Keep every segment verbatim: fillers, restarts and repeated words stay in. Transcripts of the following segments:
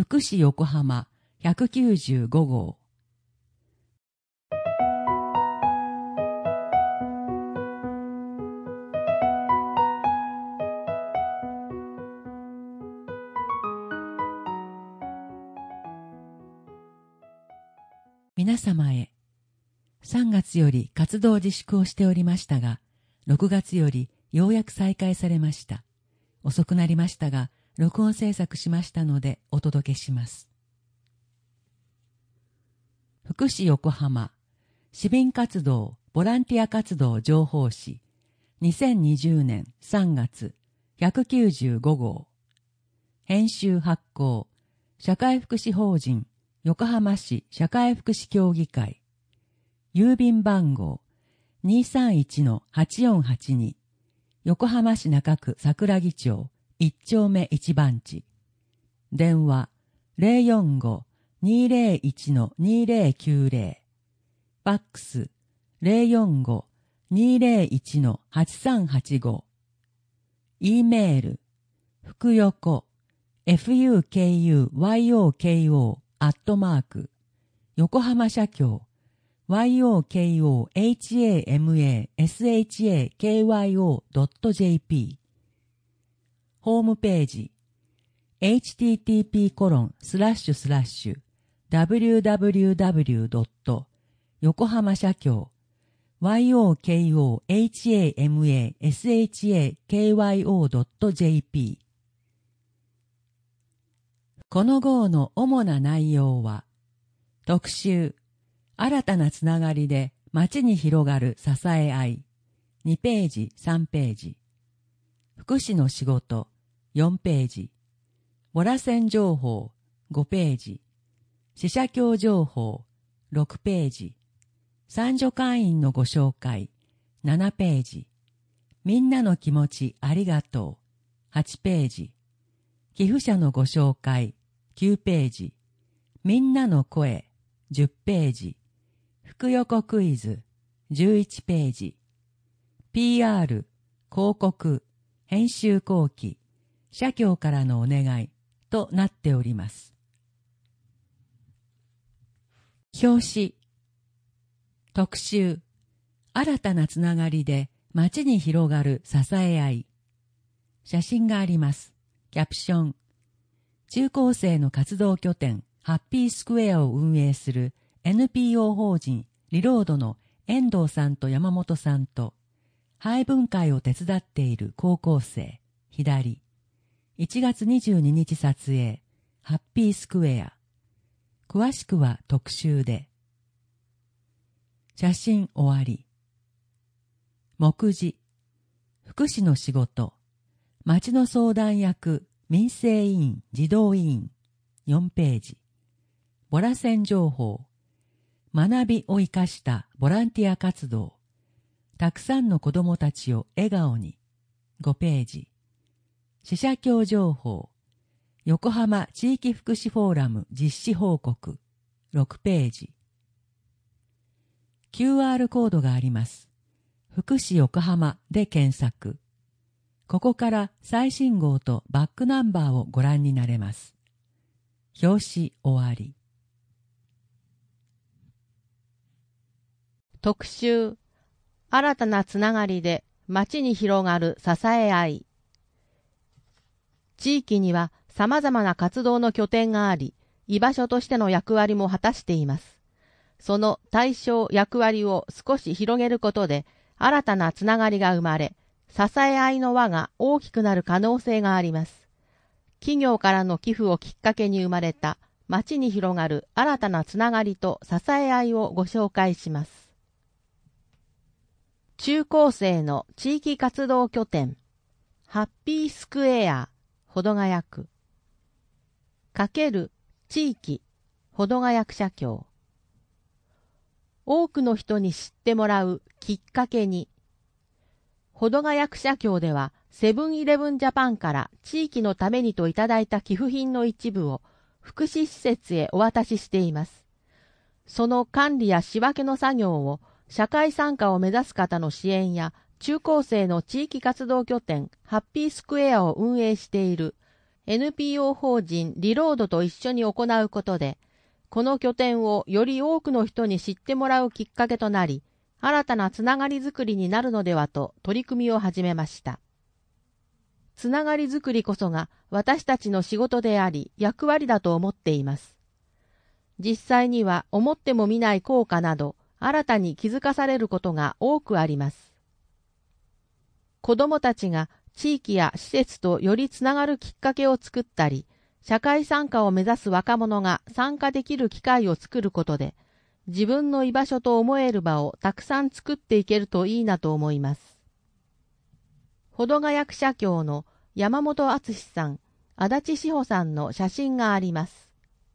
福祉横浜ひゃくきゅうじゅうごごう。皆様へ、さんがつより活動自粛をしておりましたが、ろくがつよりようやく再開されました。遅くなりましたが、録音制作しましたのでお届けします。福祉横浜市民活動ボランティア活動情報誌にせんにじゅうねんさんがつひゃくきゅうじゅうごごう。編集発行社会福祉法人横浜市社会福祉協議会。郵便番号 にーさんいちのはちよんはちに 横浜市中区桜木町いっちょうめいちばんち。電話 ゼロよんご にーゼロいちのにーゼロきゅうゼロ。ファックス ゼロよんご にーゼロいちのはちさんはちご。E メールふくよこ フユケーユーワイオーケーオー アットマーク横浜社協 ヨコハマ ドット ジェーピー。 ホームページ エイチティーティーピーコロンスラッシュスラッシュダブリューダブリューダブリュードットよこはま社協 ヨコハマ ドット ジェーピー。 この号の主な内容は、特集新たなつながりで街に広がる支え合いにページさんページ、福祉の仕事よんページ、ボラ線情報ごページ、支社協情報ろくページ、参助会員のご紹介ななページ、みんなの気持ちありがとうはちページ、寄付者のご紹介きゅうページ、みんなの声じゅっページ、福横クイズじゅういちページ、ピーアール、広告、編集後期、社協からのお願いとなっております。表紙特集新たなつながりで街に広がる支え合い。写真があります。キャプション中高生の活動拠点ハッピースクエアを運営する エヌピーオー 法人リロードの遠藤さんと山本さんと配分会を手伝っている高校生左いちがつにじゅうににち撮影ハッピースクエア。詳しくは特集で。写真終わり。目次福祉の仕事町の相談役民生委員児童委員よんページ、ボラ線情報学びを生かしたボランティア活動たくさんの子どもたちを笑顔にごページ、支社協情報横浜地域福祉フォーラム実施報告ろくページ、 キューアール コードがあります。福祉横浜で検索。ここから最新号とバックナンバーをご覧になれます。表紙終わり。 特集新たなつながりで街に広がる支え合い。地域には様々な活動の拠点があり、居場所としての役割も果たしています。その対象役割を少し広げることで新たなつながりが生まれ、支え合いの輪が大きくなる可能性があります。企業からの寄付をきっかけに生まれた街に広がる新たなつながりと支え合いをご紹介します。中高生の地域活動拠点ハッピースクエア保土ヶ谷区かける地域保土ヶ谷区社協。多くの人に知ってもらうきっかけに。保土ヶ谷区社協ではセブンイレブンジャパンから地域のためにといただいた寄付品の一部を福祉施設へお渡ししています。その管理や仕分けの作業を社会参加を目指す方の支援や中高生の地域活動拠点ハッピースクエアを運営しているエヌピーオー 法人リロードと一緒に行うことで、この拠点をより多くの人に知ってもらうきっかけとなり、新たなつながりづくりになるのではと取り組みを始めました。つながりづくりこそが私たちの仕事であり役割だと思っています。実際には思ってもみない効果など新たに気づかされることが多くあります。子どもたちが地域や施設とよりつながるきっかけを作ったり、社会参加を目指す若者が参加できる機会を作ることで、自分の居場所と思える場をたくさん作っていけるといいなと思います。保土ヶ谷社協の山本敦さん、足立志保さんの写真があります。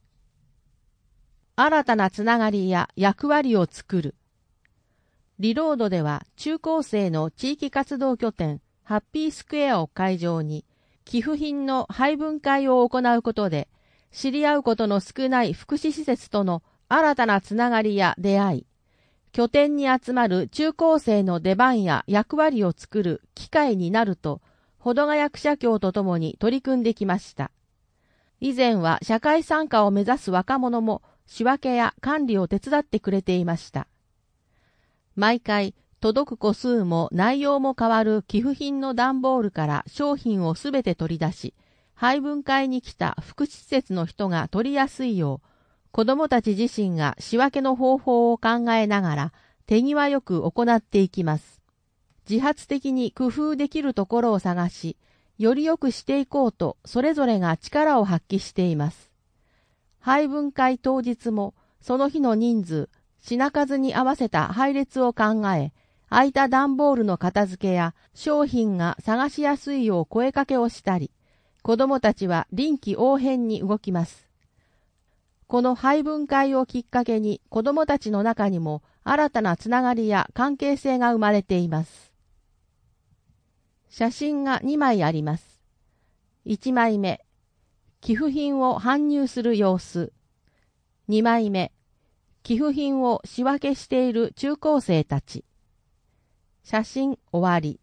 新たなつながりや役割を作る。リロードでは中高生の地域活動拠点ハッピースクエアを会場に寄付品の配分会を行うことで、知り合うことの少ない福祉施設との新たなつながりや出会い、拠点に集まる中高生の出番や役割を作る機会になると、保土ヶ谷社協とともに取り組んできました。以前は社会参加を目指す若者も仕分けや管理を手伝ってくれていました。毎回、届く個数も内容も変わる寄付品の段ボールから商品をすべて取り出し、配分会に来た福祉施設の人が取りやすいよう、子どもたち自身が仕分けの方法を考えながら手際よく行っていきます。自発的に工夫できるところを探し、より良くしていこうとそれぞれが力を発揮しています。配分会当日もその日の人数、品数に合わせた配列を考え、空いた段ボールの片付けや商品が探しやすいよう声かけをしたり、子どもたちは臨機応変に動きます。この配分会をきっかけに子どもたちの中にも新たなつながりや関係性が生まれています。写真がにまいあります。いちまいめ、寄付品を搬入する様子。にまいめ、寄付品を仕分けしている中高生たち。写真終わり。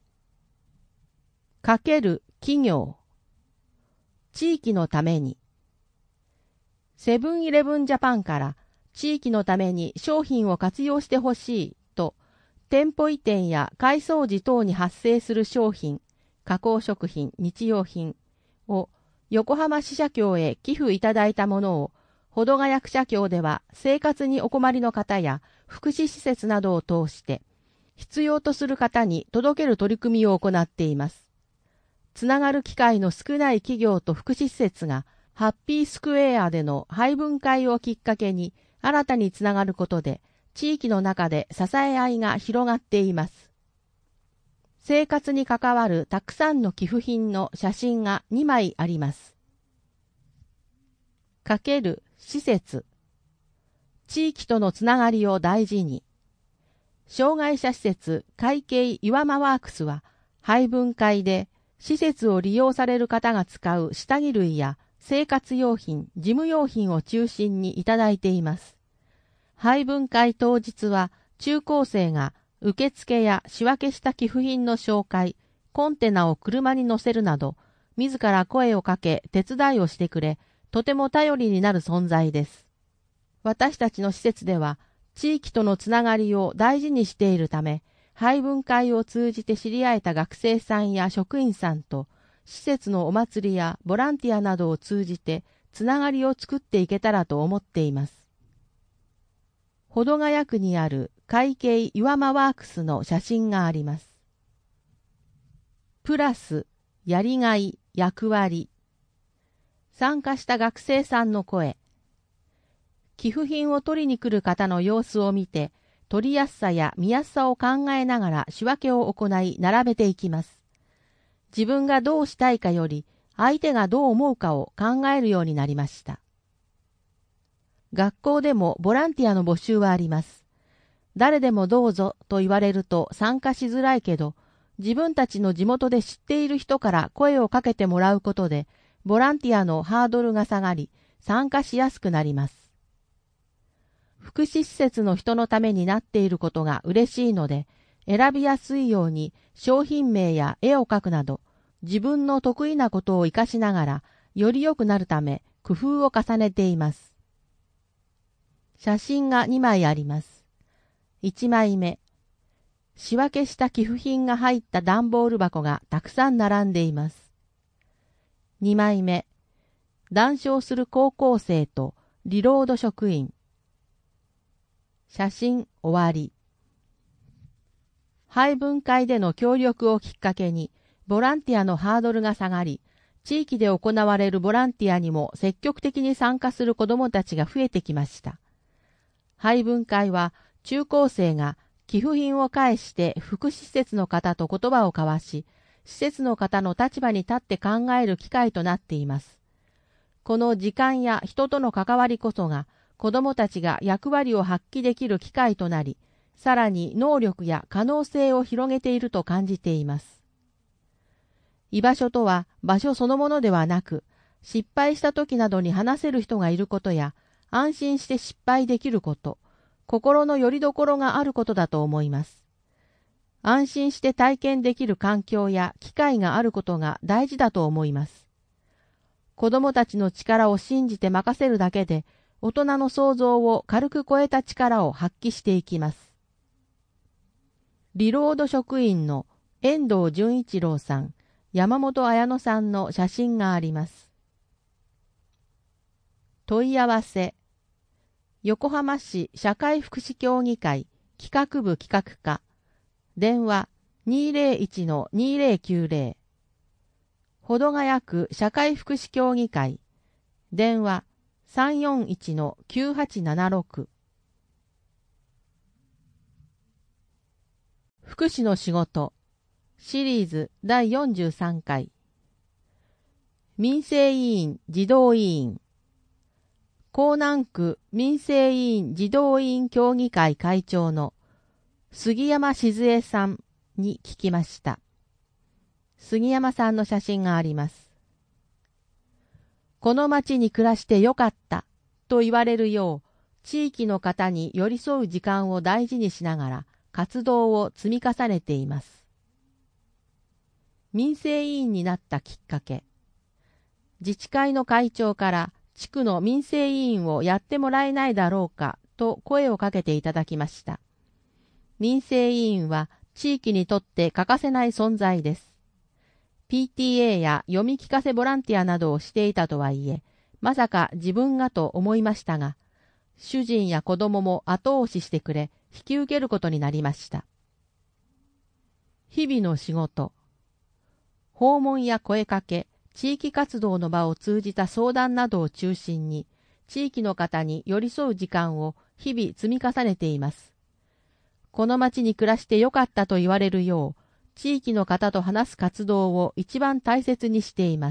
かける企業。地域のために。セブンイレブンジャパンから地域のために商品を活用してほしいと、店舗移転や改装時等に発生する商品、加工食品、日用品を横浜市社協へ寄付いただいたものを、保土ヶ谷社協では生活にお困りの方や福祉施設などを通して、必要とする方に届ける取り組みを行っています。つながる機会の少ない企業と福祉施設が、ハッピースクエアでの配分会をきっかけに新たにつながることで、地域の中で支え合いが広がっています。生活に関わるたくさんの寄付品の写真がにまいあります。かける施設。地域とのつながりを大事に。障害者施設会計岩間ワークスは、配分会で施設を利用される方が使う下着類や生活用品、事務用品を中心にいただいています。配分会当日は中高生が受付や仕分けした寄付品の紹介、コンテナを車に乗せるなど、自ら声をかけ手伝いをしてくれ、とても頼りになる存在です。私たちの施設では、地域とのつながりを大事にしているため、配分会を通じて知り合えた学生さんや職員さんと、施設のお祭りやボランティアなどを通じてつながりを作っていけたらと思っています。保土ヶ谷区にある会計岩間ワークスの写真があります。プラス、やりがい、役割。参加した学生さんの声。寄付品を取りに来る方の様子を見て、取りやすさや見やすさを考えながら仕分けを行い並べていきます。自分がどうしたいかより相手がどう思うかを考えるようになりました。学校でもボランティアの募集はあります。誰でもどうぞと言われると参加しづらいけど、自分たちの地元で知っている人から声をかけてもらうことで、ボランティアのハードルが下がり、参加しやすくなります。福祉施設の人のためになっていることが嬉しいので、選びやすいように商品名や絵を描くなど、 自分の得意なことを活かしながら、より良くなるため工夫を重ねています。写真がにまいあります。いちまいめ、仕分けした寄付品が入った段ボール箱がたくさん並んでいます。にまいめ、談笑する高校生とリロード職員。写真終わり。配分会での協力をきっかけに、ボランティアのハードルが下がり、地域で行われるボランティアにも積極的に参加する子どもたちが増えてきました。配分会は中高生が寄付品を介して福祉施設の方と言葉を交わし、施設の方の立場に立って考える機会となっています。この時間や人との関わりこそが子どもたちが役割を発揮できる機会となり、さらに能力や可能性を広げていると感じています。居場所とは場所そのものではなく、失敗した時などに話せる人がいることや、安心して失敗できること、心の拠り所があることだと思います。安心して体験できる環境や機会があることが大事だと思います。子供たちの力を信じて任せるだけで、大人の想像を軽く超えた力を発揮していきます。リロード職員の遠藤純一郎さん、山本彩乃さんの写真があります。問い合わせ。横浜市社会福祉協議会企画部企画課。電話 にーぜろいちのにーぜろきゅうぜろ。保土ヶ谷区社会福祉協議会。電話 さんよんいちのきゅうはちななろく。福祉の仕事シリーズだいよんじゅうさんかい。民生委員児童委員。江南区民生委員児童委員協議会会長の杉山静江さんに聞きました。杉山さんの写真があります。この町に暮らしてよかったと言われるよう、地域の方に寄り添う時間を大事にしながら活動を積み重ねています。民生委員になったきっかけ。自治会の会長から地区の民生委員をやってもらえないだろうかと声をかけていただきました。民生委員は地域にとって欠かせない存在です。ピーティーエー や読み聞かせボランティアなどをしていたとはいえ、まさか自分がと思いましたが、主人や子供も後押ししてくれ、引き受けることになりました。日々の仕事。訪問や声かけ、地域活動の場を通じた相談などを中心に、地域の方に寄り添う時間を日々積み重ねています。この町に暮らしてよかったと言われるよう、地域の方と話す活動を一番大切にしています。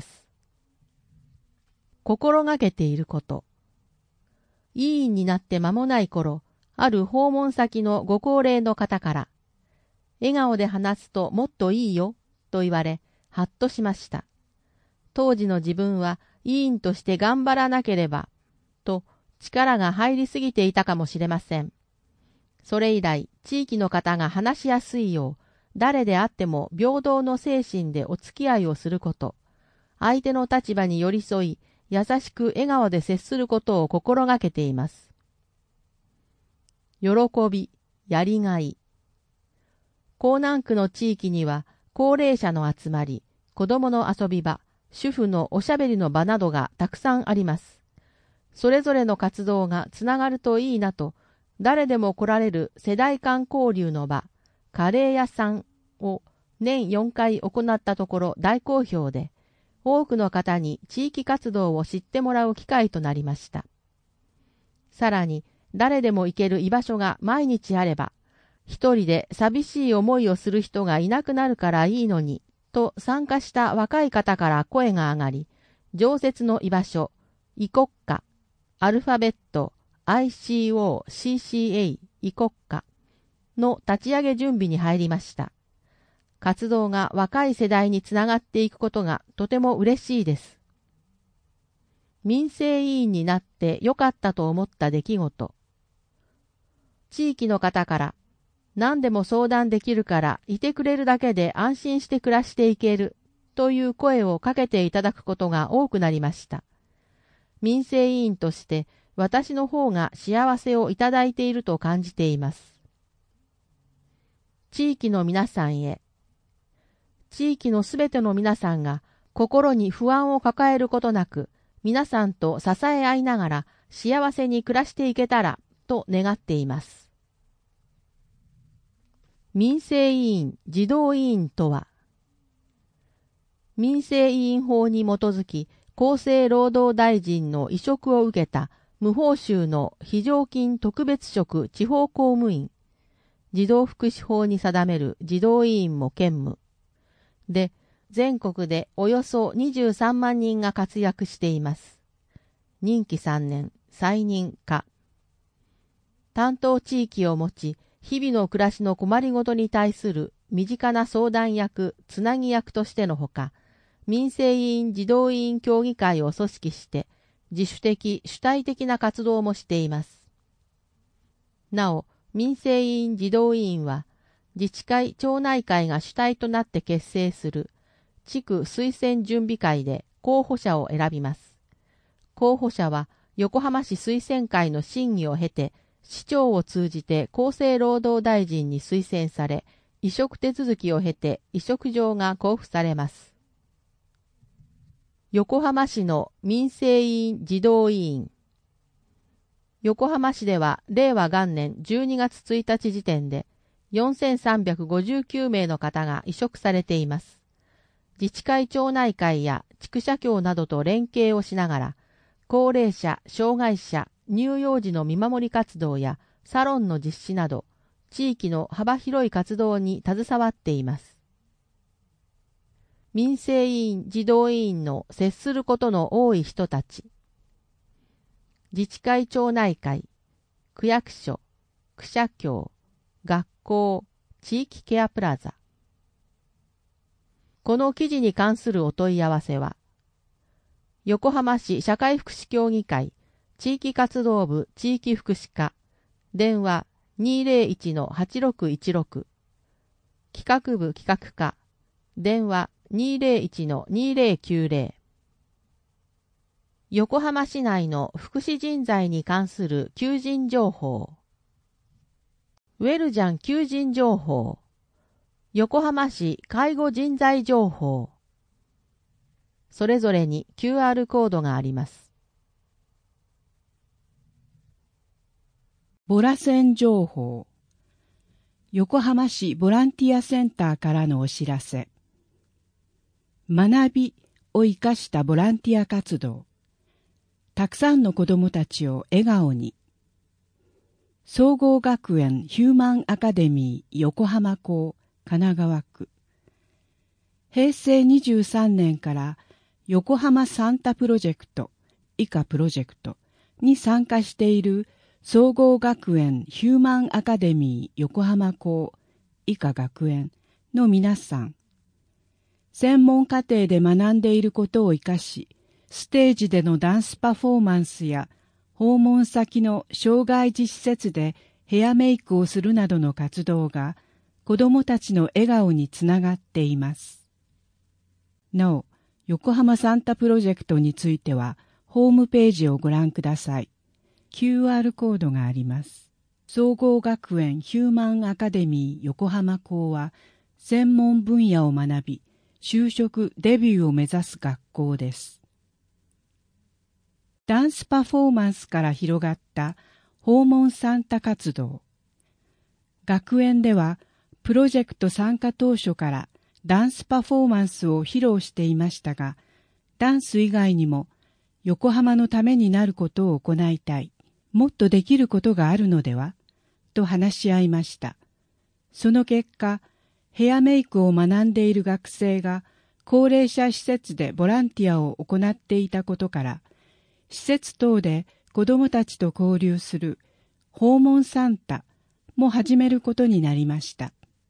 心がけていること。委員になって間もない頃、ある訪問先のご高齢の方から、笑顔で話すともっといいよ、と言われ、はっとしました。当時の自分は委員として頑張らなければ、と力が入りすぎていたかもしれません。それ以来、地域の方が話しやすいよう、誰であっても平等の精神でお付き合いをすること、相手の立場に寄り添い、優しく笑顔で接することを心がけています。喜び、やりがい。江南区の地域には、高齢者の集まり、子供の遊び場、主婦のおしゃべりの場などがたくさんあります。それぞれの活動がつながるといいなと、誰でも来られる世代間交流の場、カレー屋さんを年よんかい行ったところ大好評で、多くの方に地域活動を知ってもらう機会となりました。さらに、誰でも行ける居場所が毎日あれば、一人で寂しい思いをする人がいなくなるからいいのに、と参加した若い方から声が上がり、常設の居場所、異国家、アルファベット、アイシーオーシーシーエー 異国家の立ち上げ準備に入りました。活動が若い世代につながっていくことがとても嬉しいです。民生委員になってよかったと思った出来事。地域の方から、何でも相談できるからいてくれるだけで安心して暮らしていけるという声をかけていただくことが多くなりました。民生委員として私の方が幸せをいただいていると感じています。地域の皆さんへ。地域のすべての皆さんが心に不安を抱えることなく、皆さんと支え合いながら幸せに暮らしていけたらと願っています。民生委員児童委員とは、民生委員法に基づき厚生労働大臣の委嘱を受けた無報酬の非常勤特別職地方公務員、児童福祉法に定める児童委員も兼務で、全国でおよそにじゅうさんまんにんが活躍しています。任期さんねん、再任可。担当地域を持ち、日々の暮らしの困りごとに対する身近な相談役、つなぎ役としてのほか、民生委員児童委員協議会を組織して、自主的主体的な活動もしています。なお、民生委員児童委員は、自治会町内会が主体となって結成する地区推薦準備会で候補者を選びます。候補者は横浜市推薦会の審議を経て、市長を通じて厚生労働大臣に推薦され、委嘱手続きを経て委嘱状が交付されます。横浜市の民生委員児童委員。横浜市では令和元年じゅうにがつついたち時点でよんせんさんびゃくごじゅうきゅうめいの方が委嘱されています。自治会町内会や地区社協などと連携をしながら、高齢者、障害者、乳幼児の見守り活動やサロンの実施など、地域の幅広い活動に携わっています。民生委員児童委員の接することの多い人たち。自治会町内会、区役所、区社協、学校、地域ケアプラザ。この記事に関するお問い合わせは、横浜市社会福祉協議会、地域活動部地域福祉課、電話 にーぜろいちのはちろくいちろく、企画部企画課、電話 にーぜろいちのにーぜろきゅうぜろ。横浜市内の福祉人材に関する求人情報。ウェルジャン求人情報。横浜市介護人材情報。それぞれに キューアール コードがあります。 ボラセン情報。横浜市ボランティアセンターからのお知らせ。学びを生かしたボランティア活動。たくさんの子どもたちを笑顔に。総合学園ヒューマンアカデミー横浜校神奈川区。へいせいにじゅうさんねんから横浜サンタプロジェクト以下プロジェクトに参加している総合学園ヒューマンアカデミー横浜校以下学園の皆さん。専門課程で学んでいることを生かし、ステージでのダンスパフォーマンスや訪問先の障害児施設でヘアメイクをするなどの活動が子どもたちの笑顔につながっています。なお、横浜サンタプロジェクトについてはホームページをご覧ください。キューアール コードがあります。総合学園ヒューマンアカデミー横浜校は専門分野を学び、就職デビューを目指す学校です。ダンスパフォーマンスから広がった訪問サンタ活動。学園ではプロジェクト参加当初からダンスパフォーマンスを披露していましたが、ダンス以外にも横浜のためになることを行いたい、もっとできることがあるのではと話し合いました。その結果、ヘアメイクを学んでいる学生が高齢者施設でボランティアを行っていたことから、施設等で子どもたちと交流する訪問サンタも始めることになりました。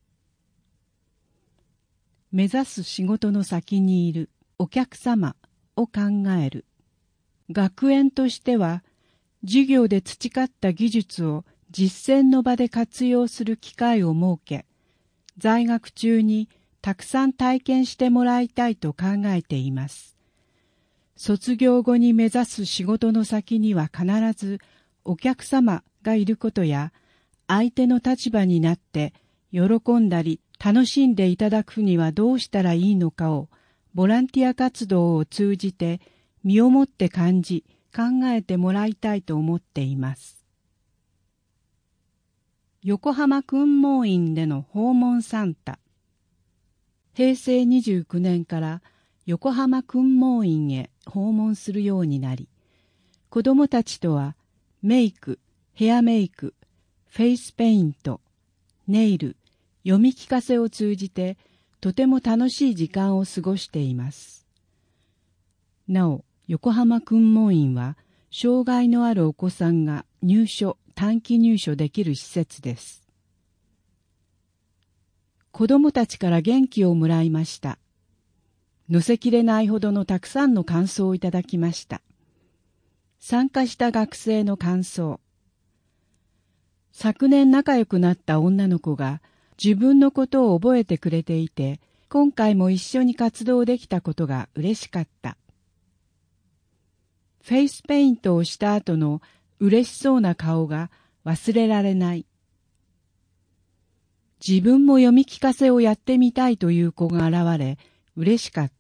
目指す仕事の先にいるお客様を考える。学園としては、授業で培った技術を実践の場で活用する機会を設け、在学中にたくさん体験してもらいたいと考えています。卒業後に目指す仕事の先には必ずお客様がいることや、相手の立場になって喜んだり楽しんでいただくにはどうしたらいいのかをボランティア活動を通じて身をもって感じ考えてもらいたいと思っています。横浜訓門院での訪問サンタ。へいせいにじゅうきゅうねんから横浜訓門院へ訪問するようになり、子どもたちとはメイク、ヘアメイク、フェイスペイント、ネイル、読み聞かせを通じてとても楽しい時間を過ごしています。なお、横浜訓門院は障害のあるお子さんが入所、短期入所できる施設です。子どもたちから元気をもらいました。乗せきれないほどのたくさんの感想をいただきました。参加した学生の感想。昨年仲良くなった女の子が自分のことを覚えてくれていて、今回も一緒に活動できたことが嬉しかった。フェイスペイントをした後の嬉しそうな顔が忘れられない。自分も読み聞かせをやってみたいという子が現れ、嬉しかった。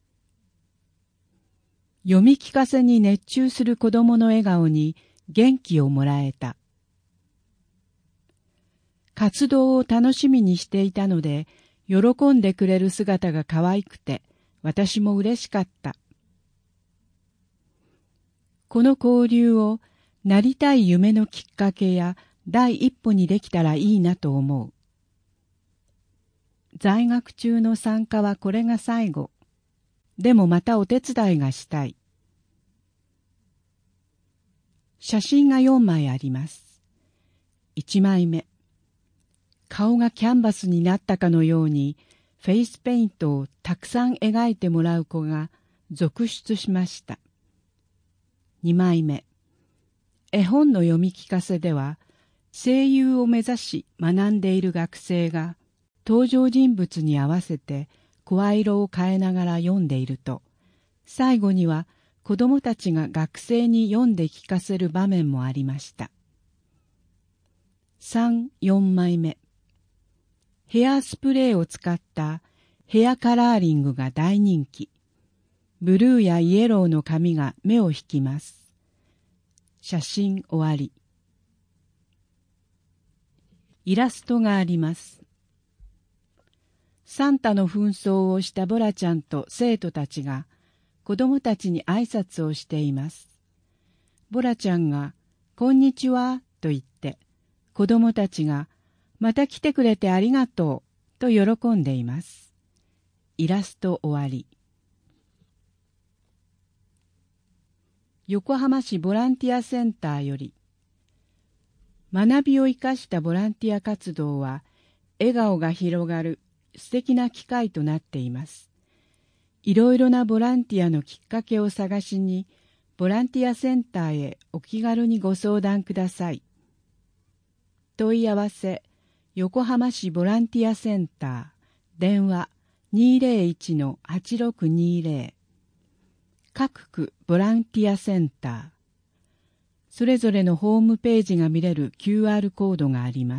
読み聞かせに熱中する子供の笑顔に元気をもらえた。活動を楽しみにしていたので、喜んでくれる姿が可愛くて、私も嬉しかった。この交流をなりたい夢のきっかけや第一歩にできたらいいなと思う。在学中の参加はこれが最後。でもまたお手伝いがしたい。写真がよんまいあります。いちまいめ。顔がキャンバスになったかのようにフェイスペイントをたくさん描いてもらう子が続出しました。にまいめ。絵本の読み聞かせでは声優を目指し学んでいる学生が登場人物に合わせて声色を変えながら読んでいると、最後には子どもたちが学生に読んで聞かせる場面もありました。さん、よんまいめ。ヘアスプレーを使ったヘアカラーリングが大人気。ブルーやイエローの髪が目を引きます。写真終わり。イラストがあります。サンタの扮装をしたボラちゃんと生徒たちが子供たちに挨拶をしています。ボラちゃんがこんにちはと言って、子供たちがまた来てくれてありがとうと喜んでいます。イラスト終わり。横浜市ボランティアセンターより、学びを生かしたボランティア活動は笑顔が広がる素敵な機会となっています。いろいろなボランティアのきっかけを探しに、ボランティアセンターへお気軽にご相談ください。問い合わせ、横浜市ボランティアセンター、電話 にーぜろいちのはちろくにーぜろ、各区ボランティアセンター、それぞれのホームページが見れる キューアール コードがあります。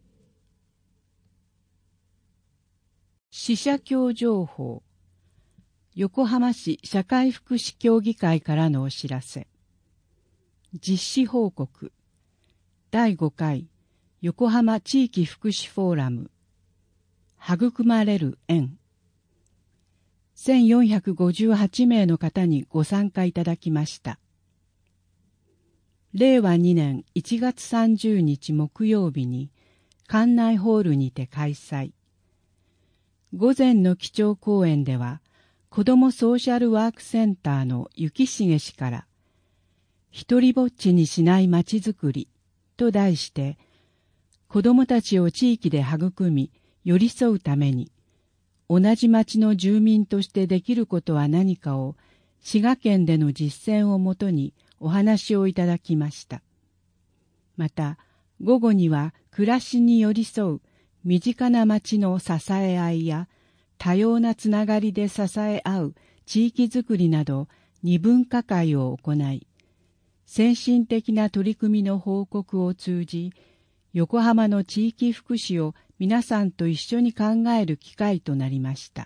支社協情報、横浜市社会福祉協議会からのお知らせ。実施報告、だいごかい横浜地域福祉フォーラム、育まれる縁。せんよんひゃくごじゅうはちめいの方にご参加いただきました。れいわにねんいちがつさんじゅうにち木曜日に館内ホールにて開催。午前の基調講演では、子どもソーシャルワークセンターの幸重氏から、一りぼっちにしないまちづくりと題して、子どもたちを地域で育み、寄り添うために、同じ町の住民としてできることは何かを、滋賀県での実践をもとにお話をいただきました。また、午後には暮らしに寄り添う身近な町の支え合いや多様なつながりで支え合う地域づくりなど二分化会を行い、先進的な取り組みの報告を通じ、横浜の地域福祉を皆さんと一緒に考える機会となりました。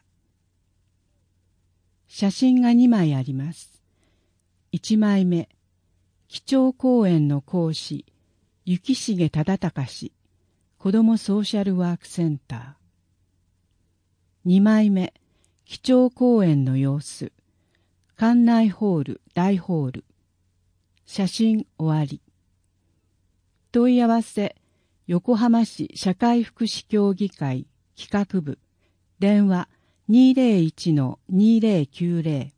写真がにまいあります。いちまいめ、基調講演の講師、雪重忠隆氏、子どもソーシャルワークセンター。にまいめ、基調講演の様子、館内ホール、大ホール。写真終わり。問い合わせ、横浜市社会福祉協議会企画部、電話 にーぜろいち にーぜろきゅうぜろ。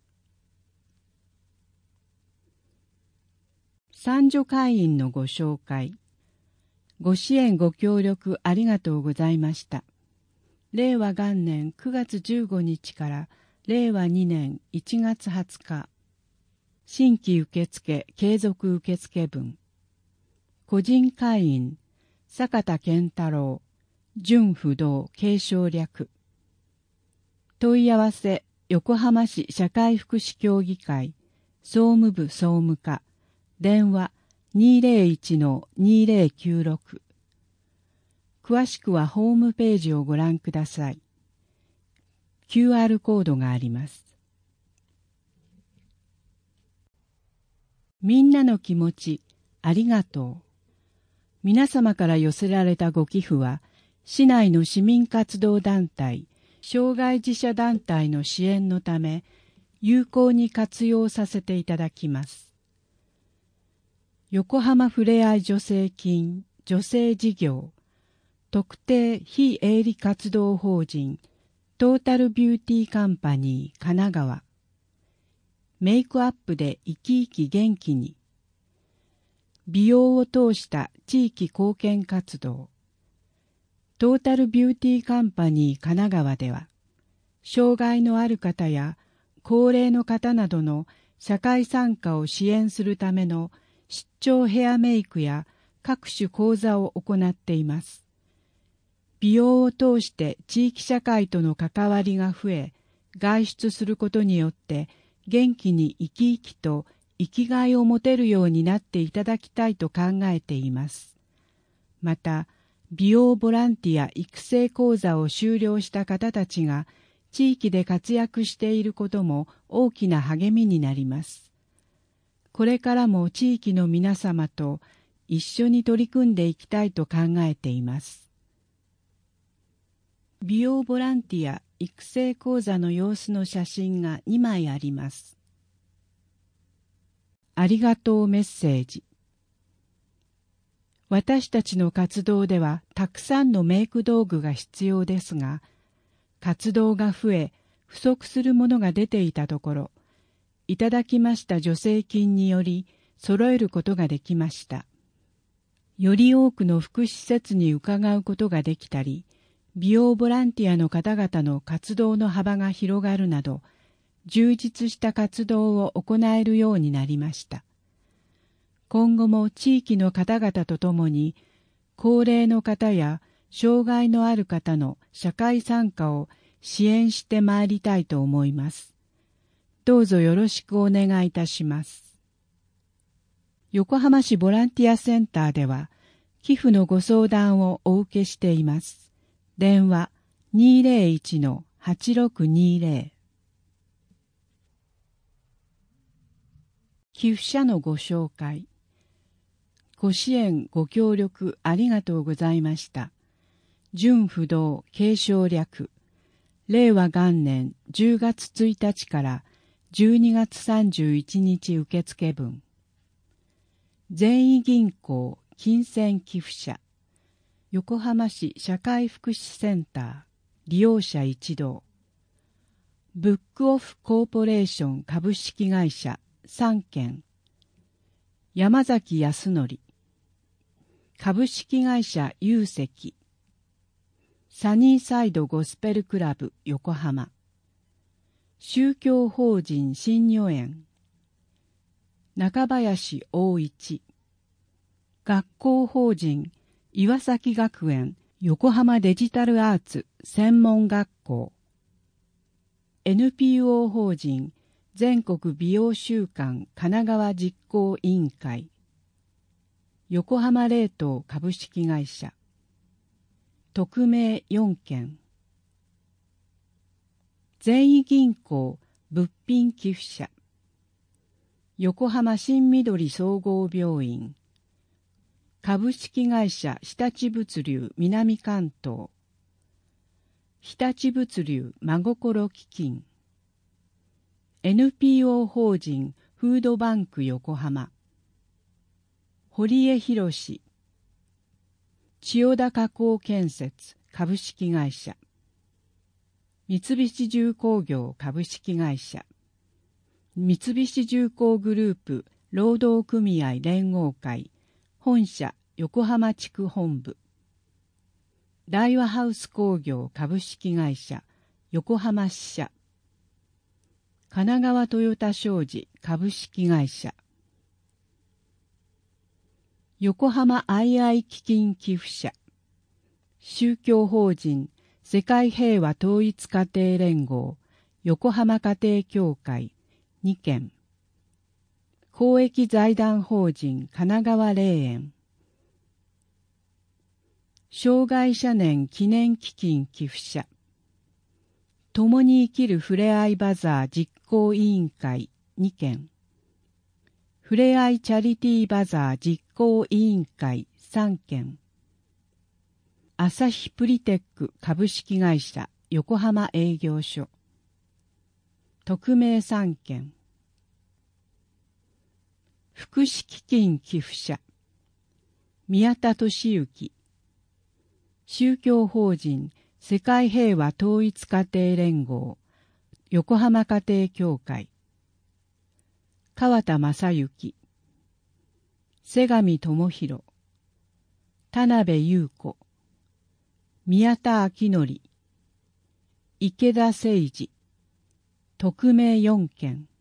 三女会員のご紹介。ご支援ご協力ありがとうございました。れいわ元年くがつじゅうごにちかられいわにねんいちがつはつか、新規受付継続受付分。個人会員、坂田健太郎、準不動継承略。問い合わせ、横浜市社会福祉協議会、総務部総務課、電話 にーぜろいち にーぜろきゅうろく。詳しくはホームページをご覧ください。キューアール コードがあります。みんなの気持ち、ありがとう。皆様から寄せられたご寄付は、市内の市民活動団体、障害児者団体の支援のため、有効に活用させていただきます。横浜ふれあい助成金、女性事業、特定非営利活動法人、トータルビューティーカンパニー神奈川。メイクアップで生き生き元気に。美容を通した地域貢献活動。トータルビューティーカンパニー神奈川では、障害のある方や高齢の方などの社会参加を支援するための出張ヘアメイクや各種講座を行っています。美容を通して地域社会との関わりが増え、外出することによって元気に生き生きと生きがいを持てるようになっていただきたいと考えています。また、美容ボランティア育成講座を修了した方たちが地域で活躍していることも大きな励みになります。これからも地域の皆様と一緒に取り組んでいきたいと考えています。美容ボランティア育成講座の様子の写真がにまいあります。ありがとうメッセージ。私たちの活動ではたくさんのメイク道具が必要ですが、活動が増え不足するものが出ていたところ、いただきました助成金により揃えることができました。より多くの福祉施設に伺うことができたり、美容ボランティアの方々の活動の幅が広がるなど、充実した活動を行えるようになりました。今後も地域の方々とともに、高齢の方や障害のある方の社会参加を支援してまいりたいと思います。どうぞよろしくお願いいたします。横浜市ボランティアセンターでは、寄付のご相談をお受けしています。電話 にーぜろいち はちろくにーぜろ。寄付者のご紹介。ご支援ご協力ありがとうございました。準不動継承略。れいわ元年じゅうがつついたちからじゅうにがつさんじゅういちにち受付分。善意銀行金銭寄付者。横浜市社会福祉センター利用者一同。ブックオフコーポレーション株式会社さんけん。山崎康則。株式会社有石。サニーサイドゴスペルクラブ横浜。宗教法人新如園。中林大一。学校法人岩崎学園横浜デジタルアーツ専門学校、エヌピーオー 法人全国美容週間神奈川実行委員会、横浜冷凍株式会社、匿名よんけん、善意銀行物品寄付者、横浜新緑総合病院、株式会社日立物流南関東、日立物流真心基金、エヌピーオー 法人フードバンク横浜、堀江博士、千代田加工建設株式会社、三菱重工業株式会社、三菱重工グループ労働組合連合会本社横浜地区本部、大和ハウス工業株式会社横浜支社、神奈川トヨタ商事株式会社、横浜アイアイ基金寄付者、宗教法人世界平和統一家庭連合横浜家庭協会にけん、公益財団法人神奈川霊園、障害者年記念基金寄付者、共に生きるふれあいバザー実行委員会にけん、ふれあいチャリティーバザー実行委員会さんけん、朝日プリテック株式会社横浜営業所、匿名さんけん、福祉基金寄付者、宮田俊之、宗教法人世界平和統一家庭連合横浜家庭協会、川田正幸、瀬上智弘、田辺優子、宮田明則、池田誠二、匿名よんけん、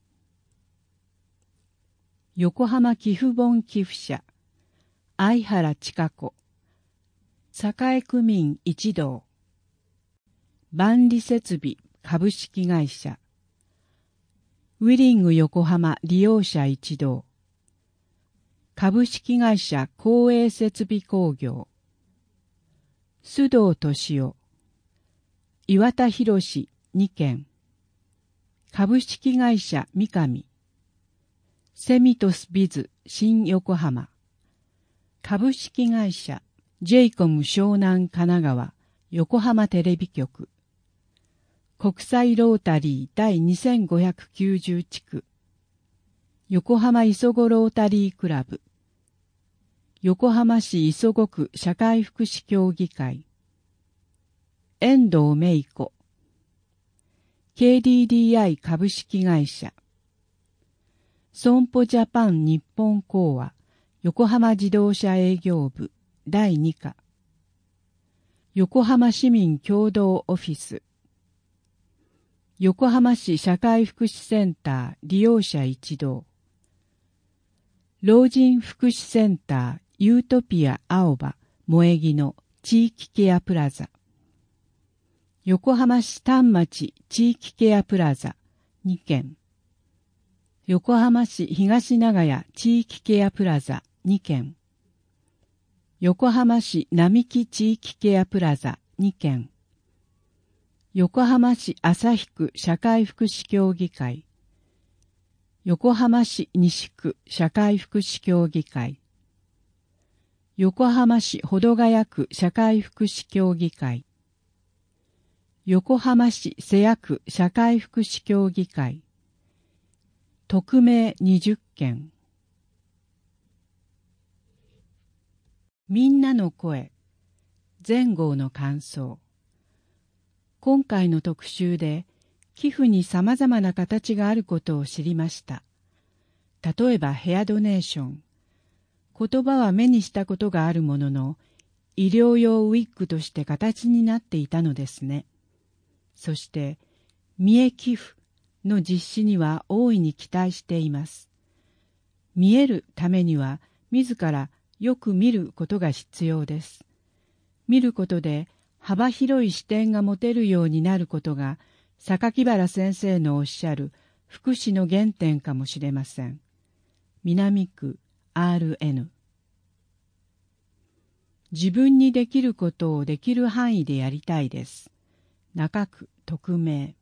横浜寄付本寄付者、相原千佳子、栄区民一同、万里設備株式会社、ウィリング横浜利用者一同、株式会社公営設備工業、須藤俊夫、岩田博にけん、株式会社三上、セミトスビズ新横浜、株式会社ジェイコム湘南神奈川横浜テレビ局、国際ロータリー第にせんごひゃくきゅうじゅう地区、横浜磯子ロータリークラブ、横浜市磯子区社会福祉協議会、遠藤芽子、ケーディーディーアイ 株式会社、損保ジャパン日本興和横浜自動車営業部だいに課、横浜市民共同オフィス、横浜市社会福祉センター利用者一同、老人福祉センターユートピア青葉萌木の地域ケアプラザ、横浜市丹町地域ケアプラザにけん、横浜市東長谷地域ケアプラザにけん、横浜市並木地域ケアプラザにけん、横浜市旭区社会福祉協議会、横浜市西区社会福祉協議会、横浜市保土ヶ谷区社会福祉協議会、横浜市瀬谷区社会福祉協議会、匿名にじゅっけん。みんなの声、前号の感想。今回の特集で寄付にさまざまな形があることを知りました。例えばヘアドネーション。言葉は目にしたことがあるものの、医療用ウィッグとして形になっていたのですね。そして、見え寄付の実施には大いに期待しています。見えるためには自らよく見ることが必要です。 見ることで幅広い視点が持てるようになることが、榊原先生のおっしゃる福祉の原点かもしれません。南区 アールエヌ。自分にできることをできる範囲でやりたいです。中区匿名。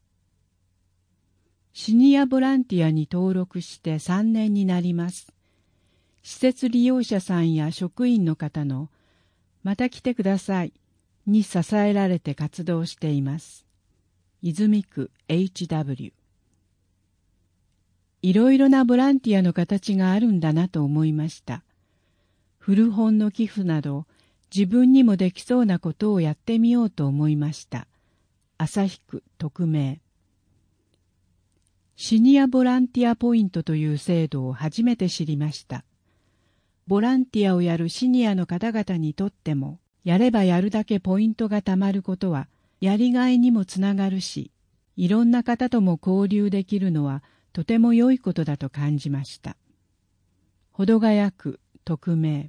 シニアボランティアに登録してさんねんになります。施設利用者さんや職員の方のまた来てくださいに支えられて活動しています。泉区 エイチダブリュー。いろいろなボランティアの形があるんだなと思いました。古本の寄付など自分にもできそうなことをやってみようと思いました。旭区匿名。シニアボランティアポイントという制度を初めて知りました。ボランティアをやるシニアの方々にとっても、やればやるだけポイントがたまることは、やりがいにもつながるし、いろんな方とも交流できるのはとても良いことだと感じました。保土ヶ谷区匿名。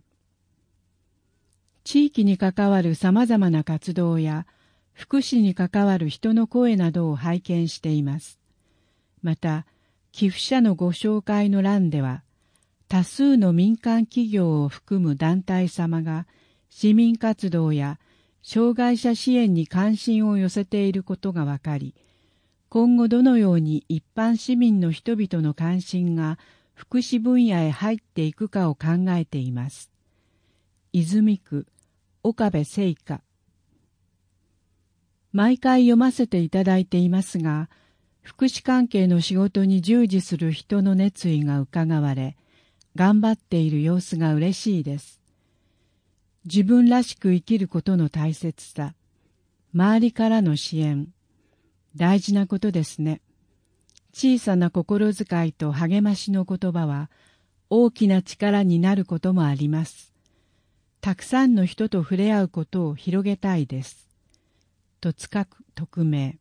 地域に関わるさまざまな活動や、福祉に関わる人の声などを拝見しています。また、寄付者のご紹介の欄では、多数の民間企業を含む団体様が市民活動や障害者支援に関心を寄せていることがわかり、今後どのように一般市民の人々の関心が福祉分野へ入っていくかを考えています。泉区岡部聖華。毎回読ませていただいていますが、福祉関係の仕事に従事する人の熱意がうかがわれ、頑張っている様子が嬉しいです。自分らしく生きることの大切さ、周りからの支援、大事なことですね。小さな心遣いと励ましの言葉は大きな力になることもあります。たくさんの人と触れ合うことを広げたいです。戸塚区匿名。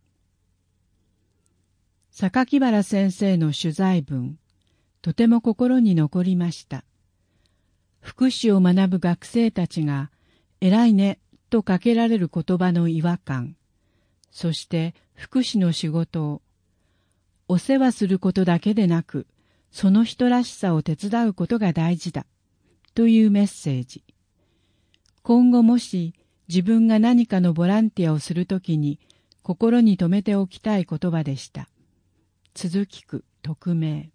榊原先生の取材文、とても心に残りました。福祉を学ぶ学生たちが、偉いねとかけられる言葉の違和感、そして福祉の仕事を、お世話することだけでなく、その人らしさを手伝うことが大事だ、というメッセージ。今後もし自分が何かのボランティアをするときに、心に留めておきたい言葉でした。鈴木区匿名。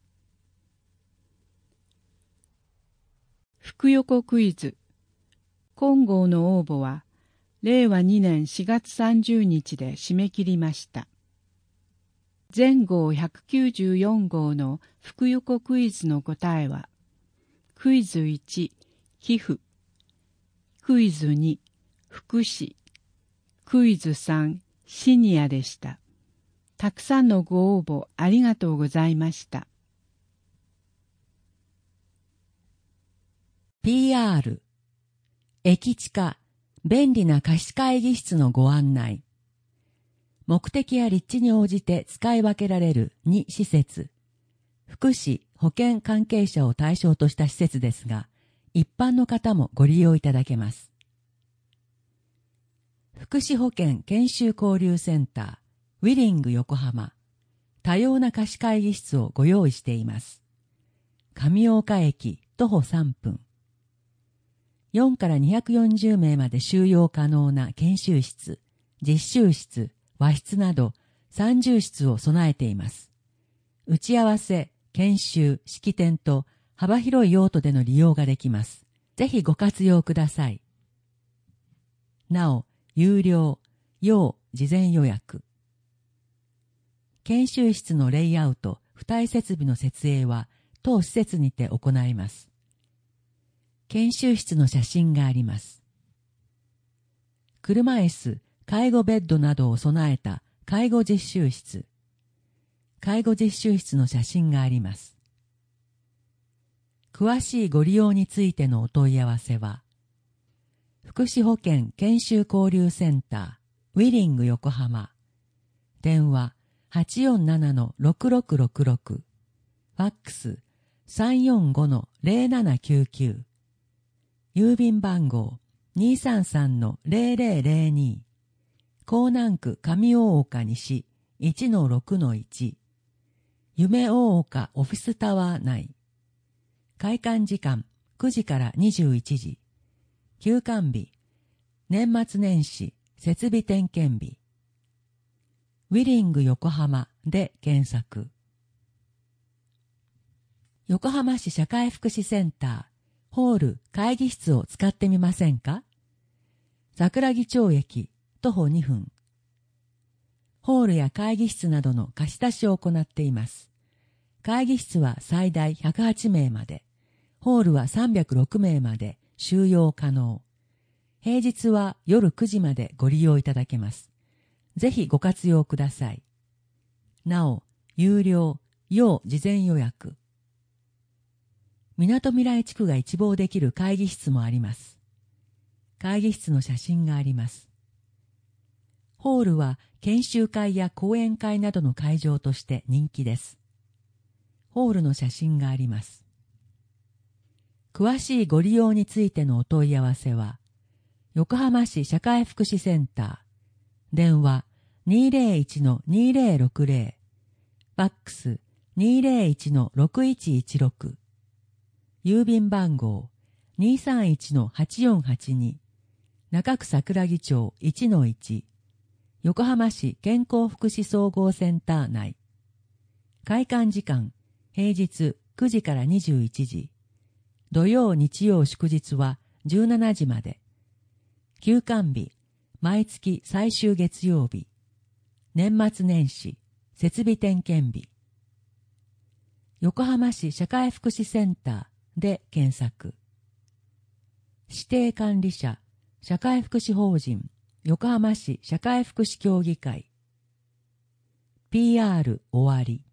福横クイズ。今号の応募は、れいわにねんしがつさんじゅうにちで締め切りました。前号ひゃくきゅうじゅうよん号の福横クイズの答えは、クイズいち、寄付。クイズに、福祉。クイズさん、シニアでした。たくさんのご応募ありがとうございました。 ピーアール 駅地下便利な貸し会議室のご案内。目的や立地に応じて使い分けられるに施設。福祉・保健関係者を対象とした施設ですが、一般の方もご利用いただけます。福祉保健研修交流センターウィリング横浜、多様な貸し会議室をご用意しています。上大岡駅徒歩さんぷん。よんからにひゃくよんじゅうめいまで収容可能な研修室、実習室、和室などさんじゅう室を備えています。打ち合わせ、研修、式典と幅広い用途での利用ができます。ぜひご活用ください。なお、有料、要事前予約。研修室のレイアウト、付帯設備の設営は当施設にて行います。研修室の写真があります。車椅子、介護ベッドなどを備えた介護実習室。介護実習室の写真があります。詳しいご利用についてのお問い合わせは、福祉保健研修交流センターウィリング横浜、電話 はちよんななのろくろくろくろく、ファックス さんよんごのぜろななきゅうきゅう、郵便番号にーさんさんのゼロゼロゼロに、江南区上大岡西 いちのろくのいち、夢大岡オフィスタワー内。開館時間くじからにじゅういちじ。休館日、年末年始設備点検日。ウィリング横浜で検索。横浜市社会福祉センター、ホール会議室を使ってみませんか？桜木町駅、徒歩にふん。ホールや会議室などの貸し出しを行っています。会議室は最大ひゃくはちめいまで、ホールはさんびゃくろくめいまで収容可能。平日は夜くじまでご利用いただけます。ぜひご活用ください。なお、有料、要事前予約。みなとみらい地区が一望できる会議室もあります。会議室の写真があります。ホールは研修会や講演会などの会場として人気です。ホールの写真があります。詳しいご利用についてのお問い合わせは、横浜市社会福祉センター、電話 にーぜろいちのにーぜろろくぜろ、ファックス にーぜろいちのろくいちいちろく、郵便番号 にーさんいちのはちよんはちに、中区桜木町 いちのいち、横浜市健康福祉総合センター内。開館時間、平日くじからにじゅういちじ、土曜日曜祝日はじゅうしちじまで。休館日、毎月最終月曜日。年末年始、設備点検日。横浜市社会福祉センターで検索。指定管理者、社会福祉法人、横浜市社会福祉協議会。ピーアール 終わり。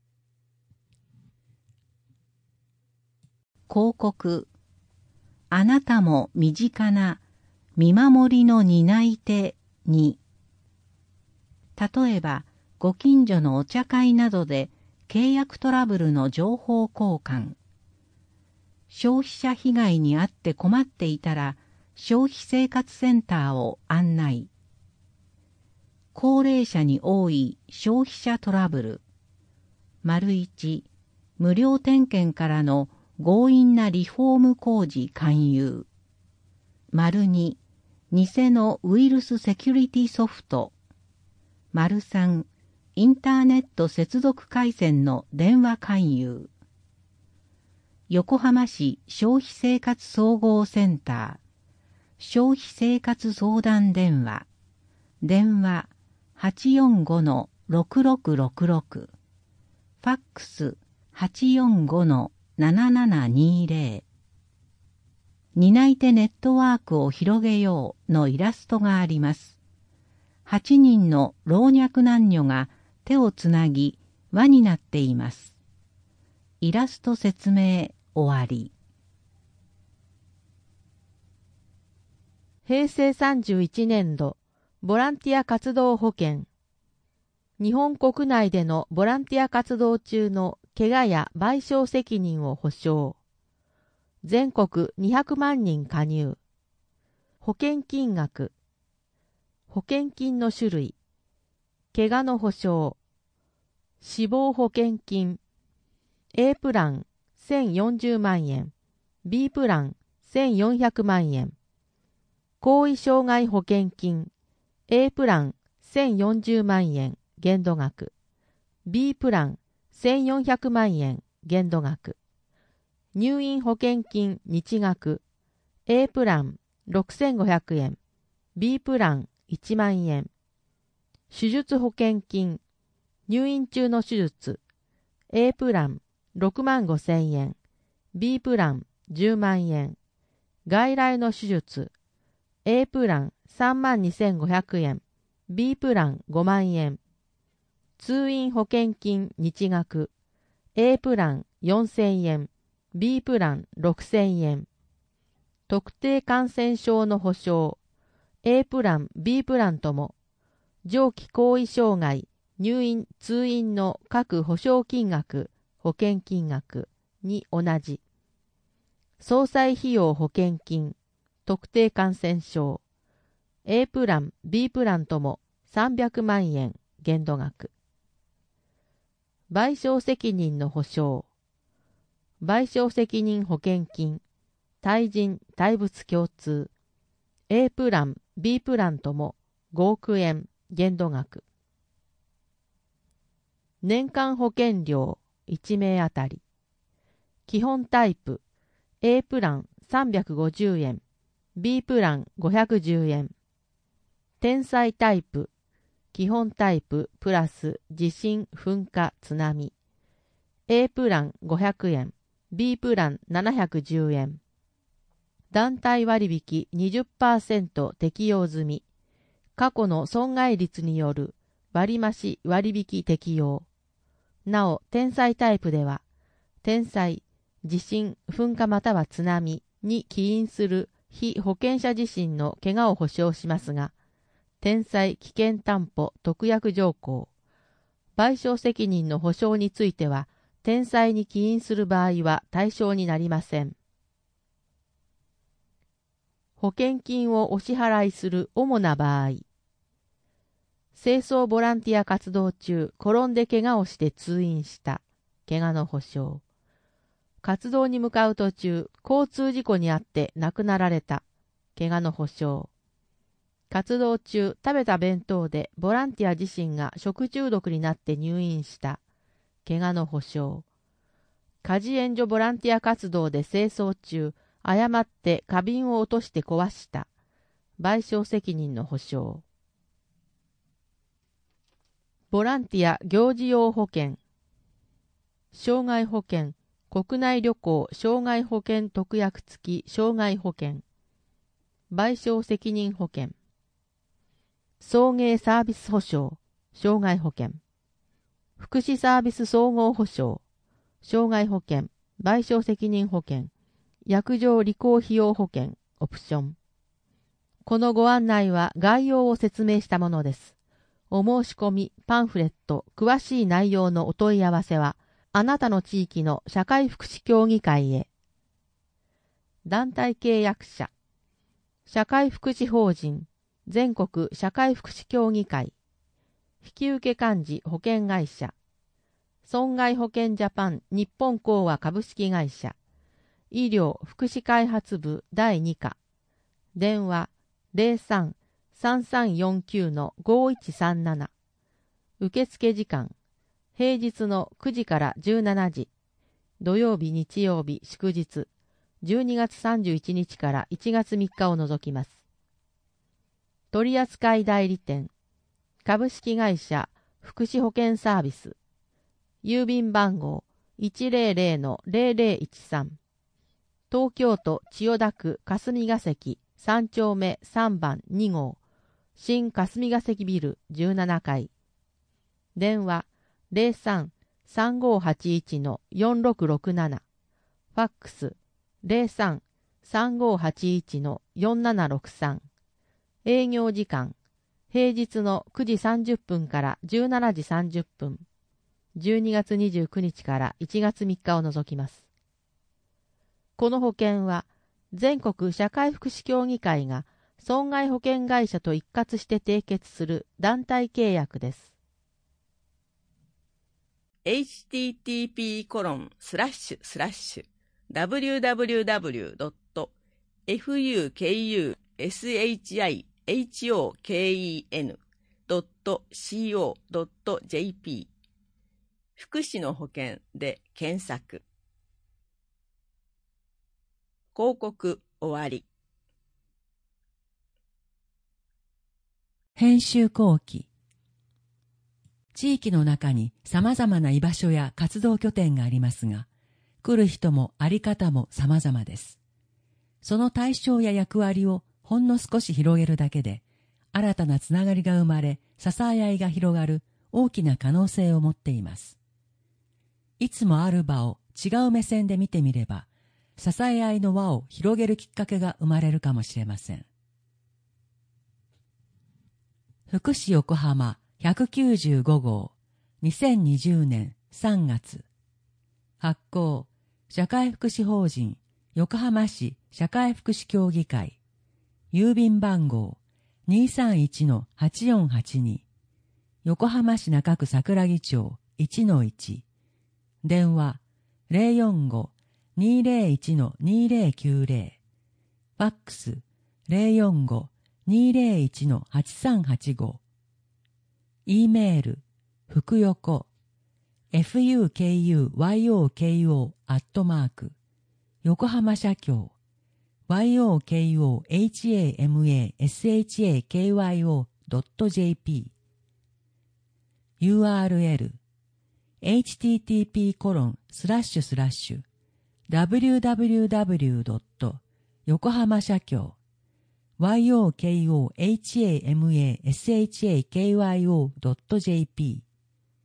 広告。あなたも身近な見守りの担い手に。例えば、ご近所のお茶会などで契約トラブルの情報交換。消費者被害に遭って困っていたら、消費生活センターを案内。高齢者に多い消費者トラブル。丸一、無料点検からの強引なリフォーム工事勧誘。丸二、偽のウイルスセキュリティソフト。丸三、インターネット接続回線の電話勧誘。横浜市消費生活総合センター、消費生活相談電話、電話 はちよんごのろくろくろくろく、ファックス はちよんごのななななにぜろ。担い手ネットワークを広げようのイラストがあります。はちにんの老若男女が手をつなぎ輪になっています。イラスト説明終わり。 へいせいさんじゅういちねんどボランティア活動保険。日本国内でのボランティア活動中の怪我や賠償責任を保障。全国にひゃくまんにん加入。保険金額。保険金の種類。怪我の保障。死亡保険金。A プランせんよんじゅうまんえん。B プランせんよんひゃくまんえん。後遺障害保険金。A プランせんよんじゅうまんえん。限度額。B プランせんよんひゃくまんえん。限度額。入院保険金日額。A プランろくせんごひゃくえん。B プランいちまんえん。手術保険金。入院中の手術。A プランろくまんごせんえん。B プランじゅうまんえん。外来の手術。A プランさんまんにせんごひゃくえん。B プランごまんえん。通院保険金日額。A プランよんせんえん。B プランろくせんえん。特定感染症の保障。A プラン、B プランとも。上記後遺障害、入院、通院の各保障金額、保険金額に同じ。総裁費用保険金、 特定感染症、A プラン、B プランともさんびゃくまんえん限度額。賠償責任の保証、賠償責任保険金、対人・対物共通、A プラン、B プランともごおくえん限度額。年間保険料いちめいあたり。基本タイプ A プランさんびゃくごじゅうえん、B プランごひゃくじゅうえん。天災タイプ基本タイププラス地震、噴火、津波。A プランごひゃくえん、B プランななひゃくじゅうえん。団体割引 にじゅっパーセント 適用済み。過去の損害率による割増割引適用。なお、天災タイプでは、天災、地震、噴火または津波に起因する被保険者自身の怪我を保障しますが、天災危険担保特約条項、賠償責任の保障については、天災に起因する場合は対象になりません。保険金をお支払いする主な場合、清掃ボランティア活動中、転んで怪我をして通院した、怪我の保障。活動に向かう途中、交通事故にあって亡くなられた、怪我の保障。活動中、食べた弁当でボランティア自身が食中毒になって入院した、怪我の保障。家事援助ボランティア活動で清掃中、誤って花瓶を落として壊した、賠償責任の保障。ボランティア行事用保険、障害保険、国内旅行障害保険特約付き障害保険、賠償責任保険、送迎サービス保障、障害保険、福祉サービス総合保障、障害保険、賠償責任保険、薬場履行費用保険、オプション。このご案内は概要を説明したものです。お申し込み、パンフレット、詳しい内容のお問い合わせは、あなたの地域の社会福祉協議会へ。団体契約者、社会福祉法人、全国社会福祉協議会、引受幹事保険会社、損害保険ジャパン日本興和株式会社、医療福祉開発部だいに課、電話 ゼロさん さんさんよんきゅう のごいちさんなな、受付時間、平日のくじからじゅうしちじ、土曜日日曜日祝日、じゅうにがつさんじゅういちにちからいちがつみっかを除きます。取扱代理店、株式会社福祉保険サービス、郵便番号 いちまるまるのゼロゼロいちさん、東京都千代田区霞が関さん丁目さんばんに号、新霞が関ビルじゅうななかい、電話 ゼロさん さんごはちいち のよんろくろくなな、ファックス ゼロさん さんごはちいち のよんななろくさん、営業時間、平日のくじさんじゅっぷんからじゅうしちじさんじゅっぷん、じゅうにがつにじゅうくにちからいちがつみっかを除きます。この保険は、全国社会福祉協議会が損害保険会社と一括して締結する団体契約です。 エイチティーティーピーコロンスラッシュスラッシュダブリューダブリューダブリュードットエフユーケーユーエスエイチアイエイチオーケーイーエヌドットシーオードットジェーピー 福祉の保険で検索。広告終わり。 編集後期。地域の中に様々な居場所や活動拠点がありますが、来る人もあり方も様々です。その対象や役割をほんの少し広げるだけで、新たなつながりが生まれ、支え合いが広がる大きな可能性を持っています。いつもある場を違う目線で見てみれば、支え合いの輪を広げるきっかけが生まれるかもしれません。福祉横浜ひゃくきゅうじゅうご号、にせんにじゅうねんさんがつ。発行、社会福祉法人横浜市社会福祉協議会。 郵便番号 にーさんいちのはちよんはちに、横浜市中区桜木町 いちのいち、電話 ゼロよんご にーゼロいちのにーゼロきゅうゼロ、ファックス ゼロよんご にーゼロいちのはちさんはちご、E メール、ふくよこ、fukuyoko アットマーク、横浜社協、yokohamaSHAKYO.jp、ユーアールエル、http コロンスラッシュスラッシュ www. 横浜社協 yokohamaSHAKYO.jp。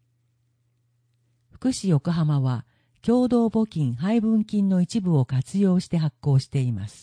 福祉横浜は共同募金配分金の一部を活用して発行しています。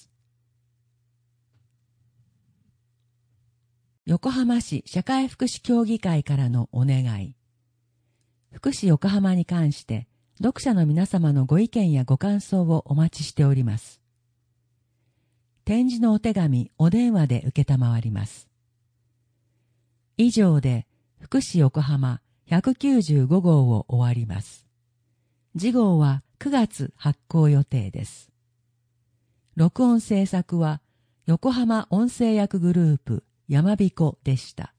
横浜市社会福祉協議会からのお願い。福祉横浜に関して読者の皆様のご意見やご感想をお待ちしております。展示のお手紙、お電話で受けたまわります。以上で福祉横浜ひゃくきゅうじゅうごごうを終わります。次号はくがつ発行予定です。録音制作は横浜音声役グループやまびこでした。